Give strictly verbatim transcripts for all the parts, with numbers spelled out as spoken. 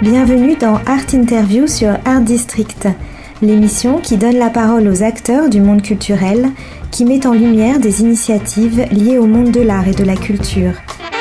Bienvenue dans Art Interview sur Art District, l'émission qui donne la parole aux acteurs du monde culturel, qui met en lumière des initiatives liées au monde de l'art et de la culture.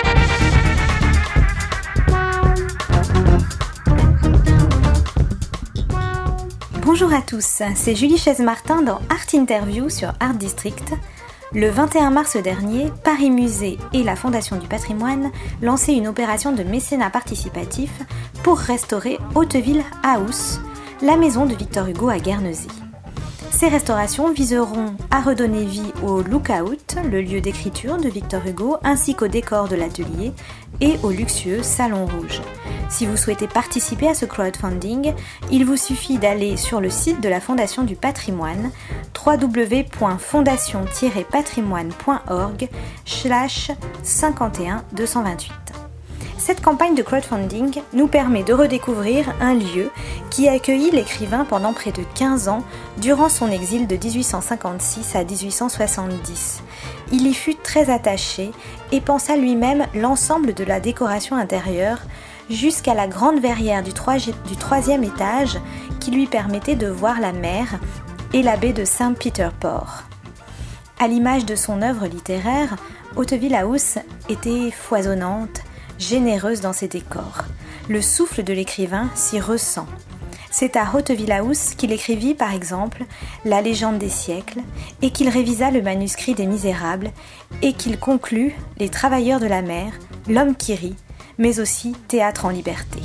Bonjour à tous, c'est Julie Chaise-Martin dans Art Interview sur Art District. Le vingt et un mars dernier, Paris Musée et la Fondation du Patrimoine lançaient une opération de mécénat participatif pour restaurer Hauteville House, la maison de Victor Hugo à Guernesey. Ces restaurations viseront à redonner vie au Lookout, le lieu d'écriture de Victor Hugo, ainsi qu'au décor de l'atelier et au luxueux Salon Rouge. Si vous souhaitez participer à ce crowdfunding, il vous suffit d'aller sur le site de la Fondation du Patrimoine, w w w point fondation tiret patrimoine point org slash cinquante et un deux cent vingt-huit. Cette campagne de crowdfunding nous permet de redécouvrir un lieu qui a accueilli l'écrivain pendant près de quinze ans durant son exil de dix-huit cent cinquante-six à dix-huit cent soixante-dix. Il y fut très attaché et pensa lui-même l'ensemble de la décoration intérieure jusqu'à la grande verrière du, troi- du troisième étage qui lui permettait de voir la mer et la baie de Saint-Peter-Port. À l'image de son œuvre littéraire, Hauteville House était foisonnante, généreuse dans ses décors. Le souffle de l'écrivain s'y ressent. C'est à Hauteville House qu'il écrivit par exemple La légende des siècles et qu'il révisa le manuscrit des Misérables et qu'il conclut Les travailleurs de la mer, L'homme qui rit, mais aussi Théâtre en liberté.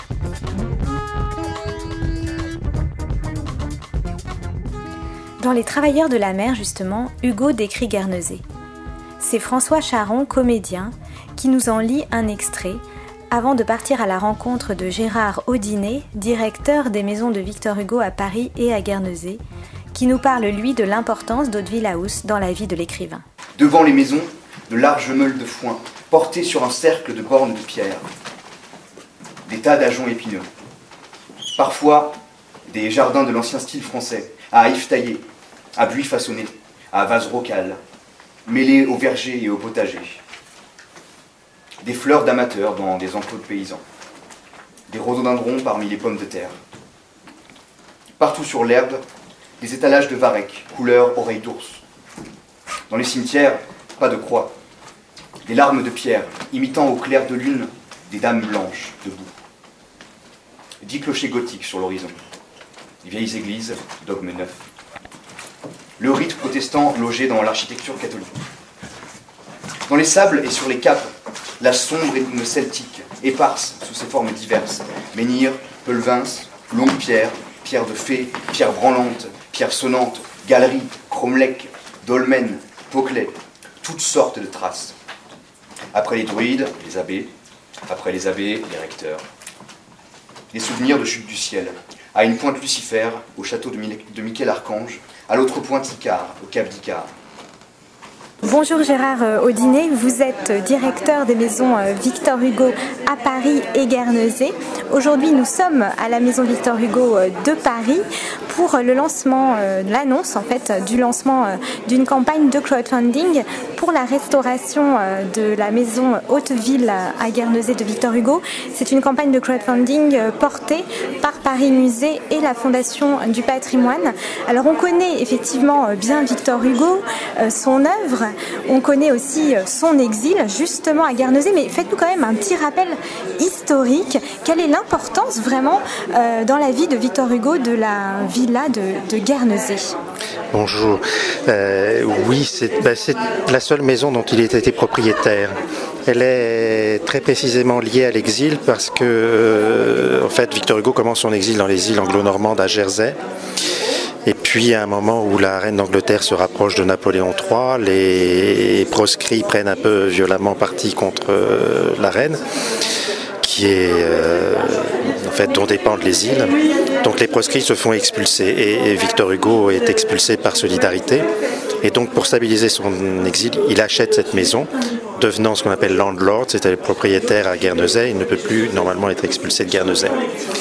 Dans Les travailleurs de la mer, justement, Hugo décrit Guernesey. C'est François Charon, comédien, qui nous en lit un extrait avant de partir à la rencontre de Gérard Audinet, directeur des maisons de Victor Hugo à Paris et à Guernesey, qui nous parle, lui, de l'importance d'Hauteville House dans la vie de l'écrivain. Devant les maisons, de larges meules de foin, portées sur un cercle de bornes de pierre. Des tas d'ajoncs épineux. Parfois, des jardins de l'ancien style français, à ifs taillés, à buis façonnés, à vases rocales, mêlés aux vergers et aux potagers. Des fleurs d'amateurs dans des enclos de paysans. Des rhododendrons parmi les pommes de terre. Partout sur l'herbe, des étalages de varech, couleur oreille d'ours. Dans les cimetières, pas de croix. Des larmes de pierre, imitant au clair de lune des dames blanches debout. Dix clochers gothiques sur l'horizon. Des vieilles églises, dogmes neufs. Le rite protestant logé dans l'architecture catholique. Dans les sables et sur les capes, la sombre énigme celtique, éparse sous ses formes diverses. Menhirs, pelvins, longues pierres, pierres de fée, pierres branlantes, pierres sonnantes, galeries, cromlech, dolmens, poclets, toutes sortes de traces. Après les druides, les abbés, après les abbés, les recteurs. Les souvenirs de chute du ciel, à une pointe Lucifer, au château de, Mi- de Michel-Archange, à l'autre pointe Icare, au cap d'Icare. Bonjour Gérard Audinet, vous êtes directeur des maisons Victor Hugo à Paris et Guernesey. Aujourd'hui, nous sommes à la maison Victor Hugo de Paris pour le lancement, l'annonce en fait du lancement d'une campagne de crowdfunding pour la restauration de la maison Hauteville à Guernesey de Victor Hugo. C'est une campagne de crowdfunding portée par Paris Musée et la Fondation du Patrimoine. Alors on connaît effectivement bien Victor Hugo, son œuvre. On connaît aussi son exil, justement à Guernesey, mais faites-nous quand même un petit rappel historique. Quelle est l'importance vraiment euh, dans la vie de Victor Hugo de la villa de, de Guernesey ? Bonjour. Euh, oui, c'est, bah, c'est la seule maison dont il a été propriétaire. Elle est très précisément liée à l'exil parce que, euh, en fait, Victor Hugo commence son exil dans les îles anglo-normandes à Jersey. Et puis, à un moment où la reine d'Angleterre se rapproche de Napoléon trois, les proscrits prennent un peu violemment parti contre euh, la reine, qui est, euh, en fait, dont dépendent les îles. Donc, les proscrits se font expulser et, et Victor Hugo est expulsé par solidarité. Et donc, pour stabiliser son exil, il achète cette maison, devenant ce qu'on appelle landlord, c'est-à-dire propriétaire à Guernesey. Il ne peut plus, normalement, être expulsé de Guernesey.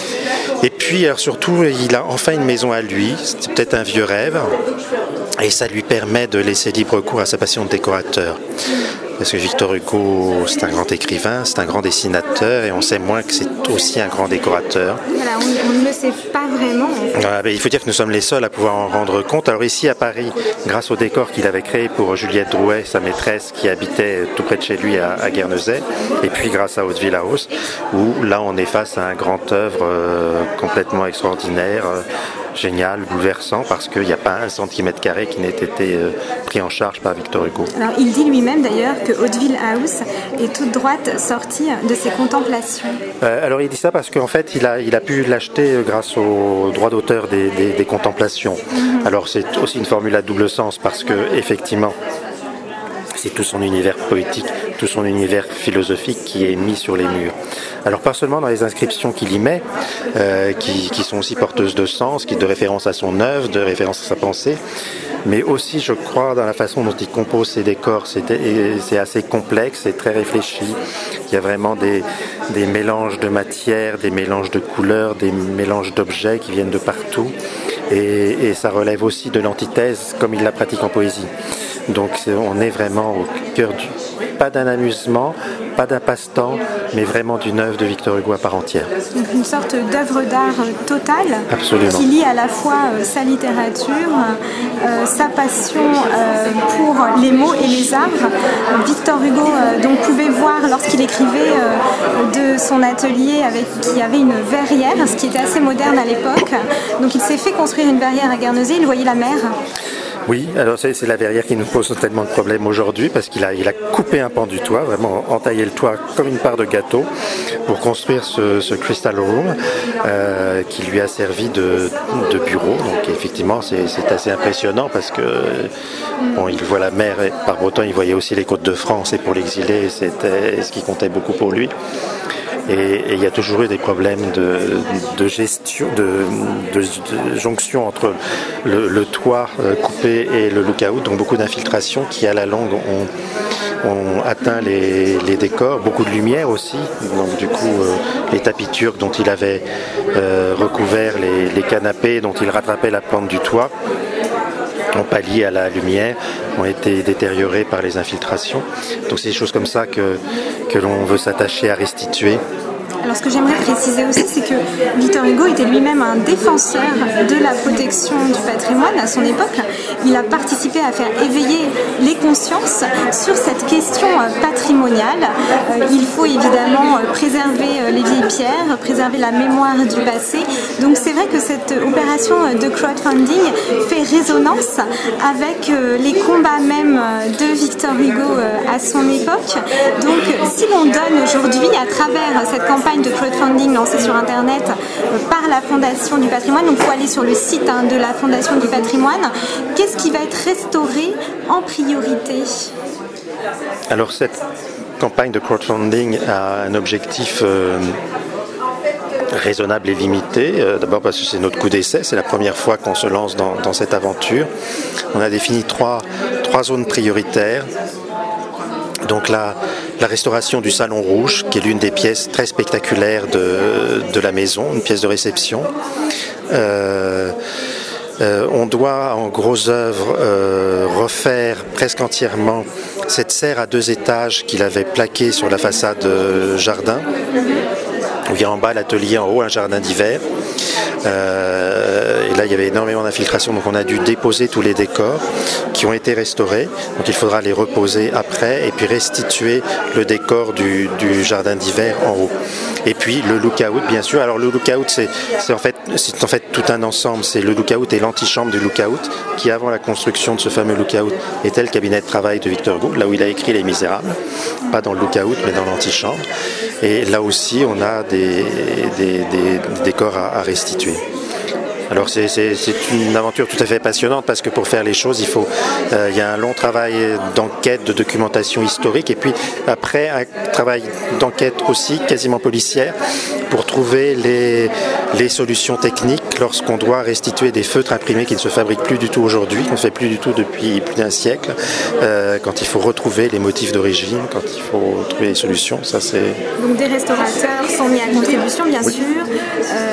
Et puis, alors, surtout, il a enfin une maison à lui. C'était peut-être un vieux rêve. Et ça lui permet de laisser libre cours à sa passion de décorateur. parce que Victor Hugo, c'est un grand écrivain, c'est un grand dessinateur, et on sait moins que c'est aussi un grand décorateur. Voilà, on, on ne le sait pas vraiment. Voilà, ben, il faut dire que nous sommes les seuls à pouvoir en rendre compte. Alors ici à Paris, grâce au décor qu'il avait créé pour Juliette Drouet, sa maîtresse qui habitait tout près de chez lui à, à Guernesey, et puis grâce à Hauteville House, où là on est face à un grand œuvre euh, complètement extraordinaire, euh, génial, bouleversant, parce qu'il n'y a pas un centimètre carré qui n'ait été euh, pris en charge par Victor Hugo. Alors il dit lui-même d'ailleurs que Hauteville House est toute droite sortie de ses contemplations. Euh, alors il dit ça parce qu'en fait il a, il a pu l'acheter grâce au droit d'auteur des, des, des contemplations. Mm-hmm. Alors c'est aussi une formule à double sens parce que effectivement c'est tout son univers poétique, tout son univers philosophique qui est mis sur les murs. Alors pas seulement dans les inscriptions qu'il y met, euh, qui, qui sont aussi porteuses de sens, qui de référence à son œuvre, de référence à sa pensée, mais aussi je crois dans la façon dont il compose ses décors. C'est, c'est assez complexe, c'est très réfléchi. Il y a vraiment des, des mélanges de matières, des mélanges de couleurs, des mélanges d'objets qui viennent de partout. Et, et ça relève aussi de l'antithèse comme il la pratique en poésie. Donc on est vraiment au cœur du... pas d'un amusement, pas d'un passe-temps, mais vraiment d'une œuvre de Victor Hugo à part entière. Donc une sorte d'œuvre d'art totale. Absolument. Qui lie à la fois euh, sa littérature, euh, sa passion euh, pour les mots et les arts. Victor Hugo euh, donc pouvait voir lorsqu'il écrivait euh, de son atelier avec qui avait une verrière, ce qui était assez moderne à l'époque. Donc il s'est fait construire une verrière à Guernesey, il voyait la mer. Oui, alors c'est, c'est la verrière qui nous pose tellement de problèmes aujourd'hui parce qu'il a, il a coupé un pan du toit, vraiment entaillé le toit comme une part de gâteau pour construire ce, ce Crystal Room euh, qui lui a servi de, de bureau. Donc effectivement, c'est, c'est assez impressionnant parce que bon, il voit la mer et par beau temps, il voyait aussi les côtes de France et pour l'exilé, c'était ce qui comptait beaucoup pour lui. Et il y a toujours eu des problèmes de, de gestion, de, de, de jonction entre le, le toit coupé et le look-out, donc beaucoup d'infiltrations qui à la longue ont, ont atteint les, les décors, beaucoup de lumière aussi, donc du coup euh, les tapis turcs dont il avait euh, recouvert les, les canapés, dont il rattrapait la pente du toit, ont pallié à la lumière, ont été détériorés par les infiltrations. Donc c'est des choses comme ça que, que l'on veut s'attacher à restituer. Alors ce que j'aimerais préciser aussi, c'est que Victor Hugo était lui-même un défenseur de la protection du patrimoine à son époque. Il a participé à faire éveiller les consciences sur cette question patrimoniale. Il faut évidemment préserver les vieilles pierres, préserver la mémoire du passé. Donc c'est vrai que cette opération de crowdfunding fait résonance avec les combats même de Victor Hugo à son époque. Donc si l'on donne aujourd'hui à travers cette campagne de crowdfunding lancée sur internet euh, par la Fondation du Patrimoine, donc il faut aller sur le site hein, de la Fondation du Patrimoine, qu'est-ce qui va être restauré en priorité? Alors cette campagne de crowdfunding a un objectif euh, raisonnable et limité, euh, d'abord parce que c'est notre coup d'essai, c'est la première fois qu'on se lance dans, dans cette aventure. On a défini trois, trois zones prioritaires. Donc la, la restauration du Salon Rouge, qui est l'une des pièces très spectaculaires de, de la maison, une pièce de réception. Euh, euh, on doit en gros œuvre euh, refaire presque entièrement cette serre à deux étages qu'il avait plaquée sur la façade euh, jardin. Il y a en bas l'atelier, en haut un jardin d'hiver. Euh, et là il y avait énormément d'infiltrations, donc on a dû déposer tous les décors qui ont été restaurés, donc il faudra les reposer après et puis restituer le décor du, du jardin d'hiver en haut. Et puis le look-out bien sûr. Alors le look-out c'est, c'est, en fait, c'est en fait tout un ensemble, c'est le look-out et l'antichambre du look-out qui avant la construction de ce fameux look-out était le cabinet de travail de Victor Hugo, là où il a écrit Les Misérables, pas dans le look-out mais dans l'antichambre. Et là aussi on a des, des, des, des décors à, à restituer. Alors c'est, c'est, c'est une aventure tout à fait passionnante parce que pour faire les choses, il faut, euh, il y a un long travail d'enquête, de documentation historique et puis après un travail d'enquête aussi quasiment policière pour trouver les, les solutions techniques lorsqu'on doit restituer des feutres imprimés qui ne se fabriquent plus du tout aujourd'hui, qu'on ne fait plus du tout depuis plus d'un siècle, euh, quand il faut retrouver les motifs d'origine, quand il faut trouver les solutions. Ça, c'est... Donc des restaurateurs sont mis à contribution bien oui. sûr. Euh,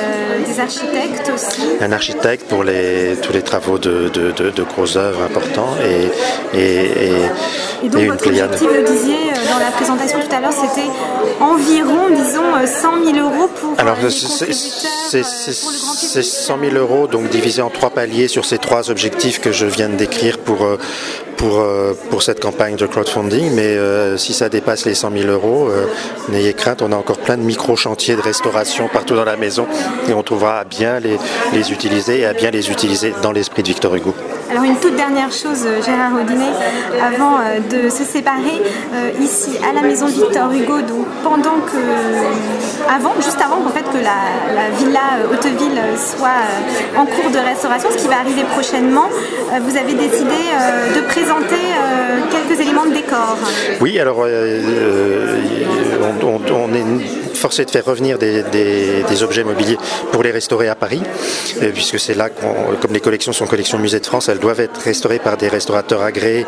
des architectes aussi. Un architecte pour les, tous les travaux de, de, de, de grosses œuvres importants et, et, et, et donc et une votre pléiade. objectif, vous le disiez dans la présentation tout à l'heure, c'était environ, disons, cent mille euros pour Alors, les c'est, c'est, c'est, pour le grand public. c'est cent mille euros, donc divisé en trois paliers sur ces trois objectifs que je viens de décrire pour, pour, pour cette campagne de crowdfunding. Mais euh, si ça dépasse les cent mille euros, euh, n'ayez crainte, on a encore plein de micro-chantiers de restauration partout dans la maison et on trouvera à bien les, les utiliser et à bien les utiliser dans l'esprit de Victor Hugo. Alors une toute dernière chose, Gérard Audinet, avant euh, de se séparer, euh, ici à la maison Victor Hugo, donc pendant que, avant, juste avant en fait que la, la villa euh, Hauteville soit euh, en cours de restauration, ce qui va arriver prochainement, euh, vous avez décidé euh, de présenter euh, quelques éléments de décor. Oui, alors euh, on, on, on est forcé de faire revenir des, des, des objets mobiliers pour les restaurer à Paris, euh, puisque c'est là, qu'on, comme les collections sont collections Musée de France, elles doivent être restaurées par des restaurateurs agréés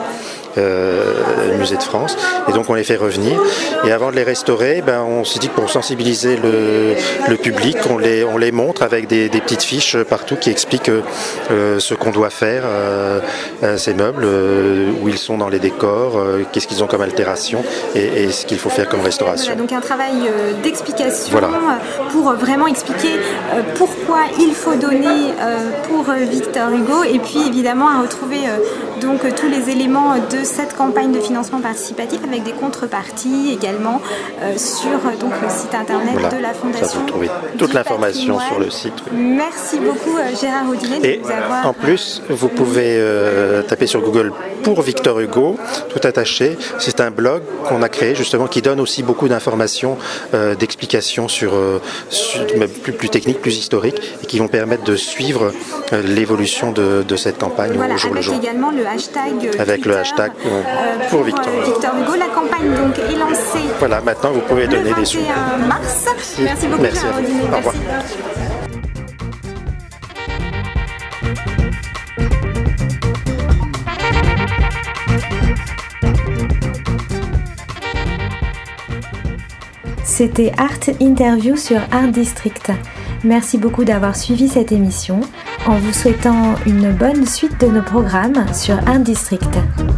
euh, Musée de France, et donc on les fait revenir. Et avant de les restaurer, ben, on s'est dit que pour sensibiliser le, le public, on les, on les montre avec des, des petites fiches partout qui expliquent euh, ce qu'on doit faire euh, à ces meubles, euh, où ils sont dans les décors, euh, qu'est-ce qu'ils ont comme altération et, et ce qu'il faut faire comme restauration. Voilà, donc un travail euh, d'explication voilà. pour vraiment expliquer euh, pourquoi il faut donner euh, pour euh, Victor Hugo, et puis évidemment à retrouver euh, donc tous les éléments de cette campagne de financement participatif avec des contreparties également euh, sur donc le site internet voilà, de la Fondation. Ça, vous trouvez toute l'information sur le site. Oui. Merci beaucoup euh, Gérard Audinet de et nous avoir... en plus, vous pouvez euh, taper sur Google pour Victor Hugo, tout attaché. C'est un blog qu'on a créé justement qui donne aussi beaucoup d'informations, euh, d'explications sur, euh, sur plus, plus techniques, plus historiques, et qui vont permettre de suivre euh, l'évolution de, de cette campagne voilà, au jour le jour. Avec également le hashtag avec Twitter, le hashtag euh, pour, pour Victor. Euh, Victor Hugo. La campagne donc est lancée. Voilà, maintenant vous pouvez donner des sous. Le vingt et un mars. Merci, Merci beaucoup. Merci à vous. Au revoir. C'était Art Interview sur Art District. Merci beaucoup d'avoir suivi cette émission en vous souhaitant une bonne suite de nos programmes sur Art District.